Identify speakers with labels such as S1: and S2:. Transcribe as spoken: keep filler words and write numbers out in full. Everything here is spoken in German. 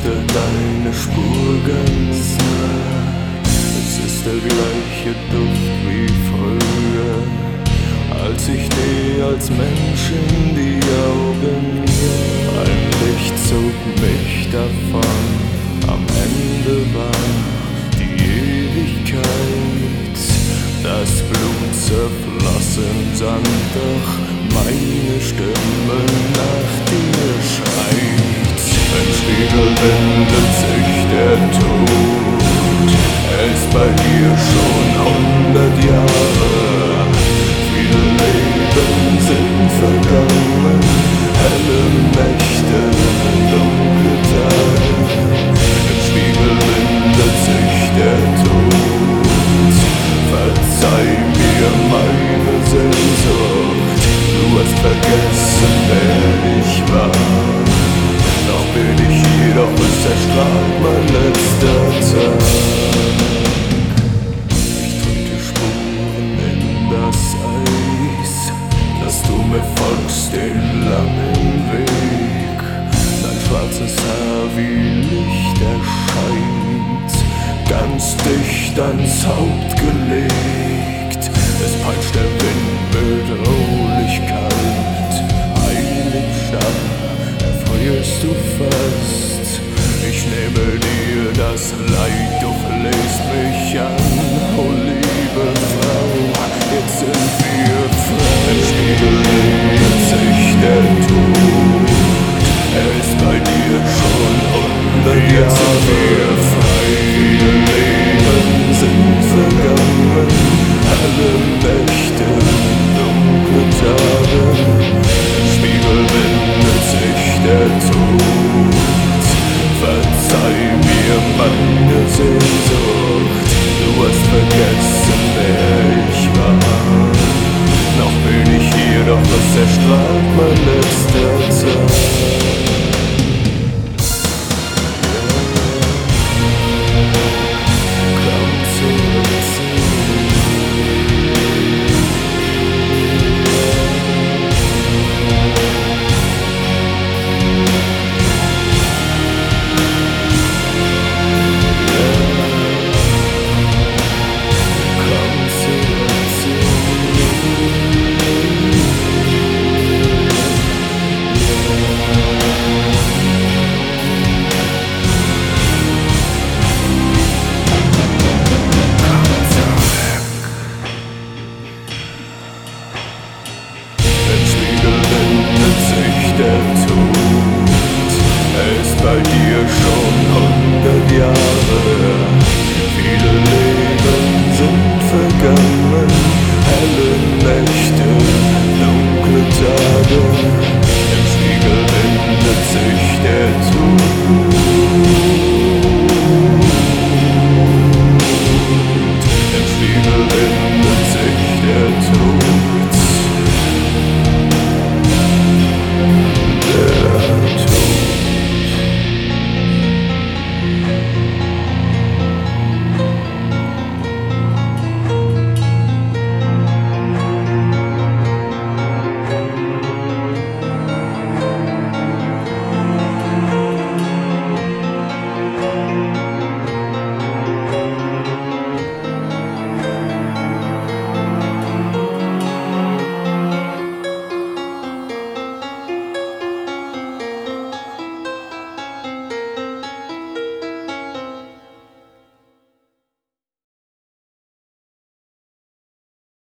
S1: riechte deine Spur ganz nah. Es ist der gleiche Duft wie früher, als ich dir als Mensch in die Augen sah. Ein Licht zog mich davon, am Ende war die Ewigkeit. Das Blut zerfloss im Sand, doch meine Stimme nach dir schreit. Im Spiegel wendet sich der Tod, er ist bei dir schon hundert Jahre. Viele Leben sind vergangen, helle Nächte, dunkle Tage. Im Spiegel wendet sich der Tod, verzeih mir meine Sehnsucht. Du hast vergessen, wer ich war. Noch bin ich hier, doch es erstrahlt mein letzter Tag. Ich trete Spuren in das Eis, dass du mir folgst den langen Weg. Dein schwarzes Haar wie Licht erscheint, ganz dicht ans Haupt gelegt. Es peitscht der Wind bedrohlich kalt, eilig starr erfrierst du fast. Ich nehme dir das Leid, du flehst mich an. Oh liebe Frau, jetzt sind wir frei. Im Spiegel wendet sich der Tod, er ist bei dir schon hundert Jahre. Jetzt sind wir frei. Viele Leben sind vergangen, alle Nächte, dunkle Tage. Im Spiegel wendet sich der Tod, verzeih mir meine Sehnsucht. Du hast vergessen, wer ich war. Noch bin ich hier, doch es erstrahlt mein letzter Tag. Der Tod, er ist bei dir schon hundert Jahre. Viele Leben sind vergangen, helle Nächte, dunkle Tage. Im Spiegel wendet sich